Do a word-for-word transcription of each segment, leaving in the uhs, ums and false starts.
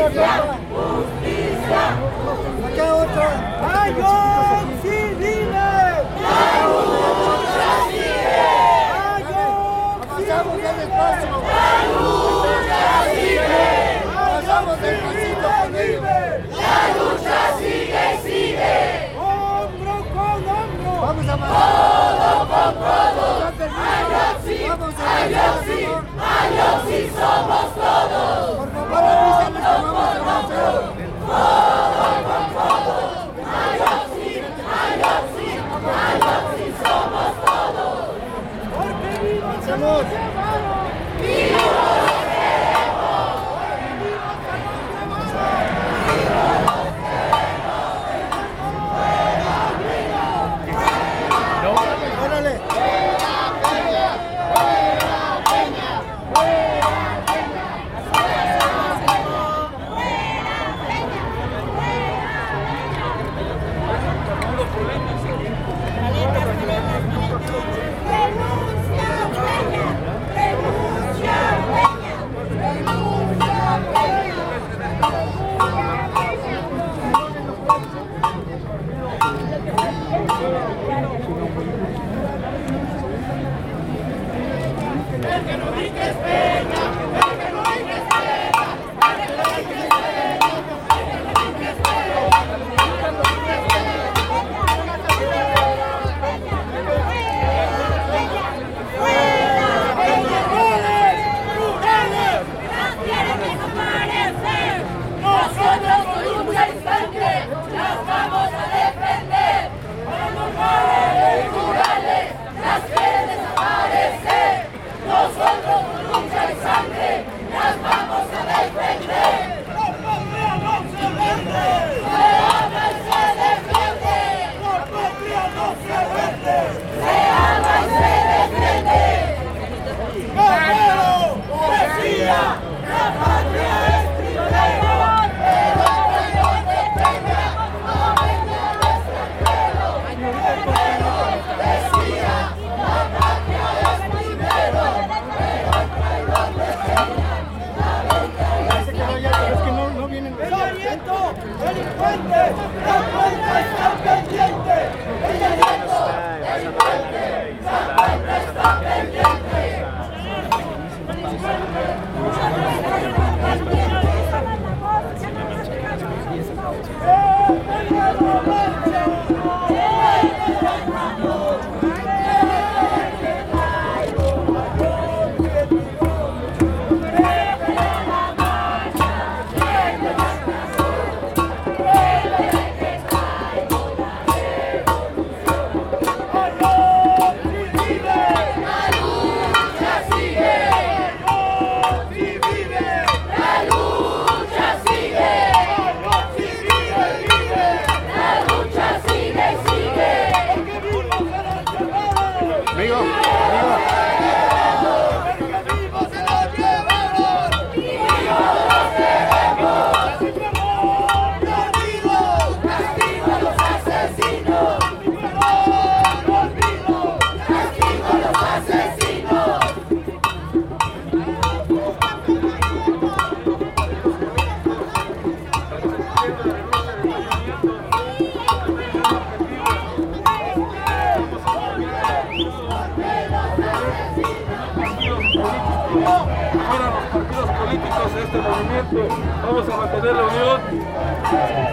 justicia. Acá otro. ¡Ayos civiles! La lucha sigue. Avanzamos del espacio. La lucha sigue. Avanzamos del pasito conmigo. La lucha sigue y sigue. ¡Hombro con hombro! Vamos a Codo con codo. Ayotzi, Ayotzi, Ayotzi somos todos. Por favor, avísales que vamos a avanzar. Codo con codo. Ayotzi, Ayotzi, Ayotzi somos todos. ¡Porque vivos se Vamos. nos llevaron! ¡Vivos! Órale. Nosotros con lucha y sangre las vamos a defender. Con murales y murales las quieren desaparecer. Nosotros con lucha y sangre las vamos a defender. ¡La patria no se vende! Se ama y se defiende. ¡La patria no se vende! Se ama y se defiende. ¡Guerrero! ¡Poesía! La patria es primero. Pero que no dependa, no venga el extranjero. Guerrero decía, la patria es primero. Pero el traidor decía, la venga el extranjero. Es que no, no vienen. ¡Sarmiento! ¡Delincuente! ¡La puerta está pendiente! ¡El aliento, el puente, la puerta está pendiente! La lucha sigue. La lucha sigue. La lucha sigue y sigue. Amigo, amigo. Castigo a los asesinos. Castigo a los asesinos. Fueran los partidos políticos de este movimiento. Vamos a mantener la unión.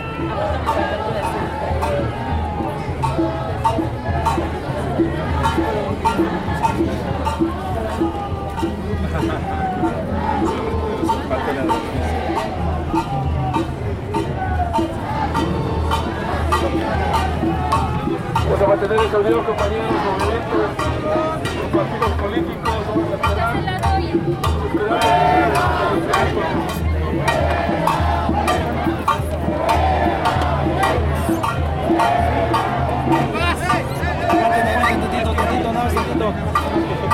Vamos a mantener esa unión, compañeros, movimientos, los partidos políticos. Vamos a esperar. Tantito, tantito, nada más tantito.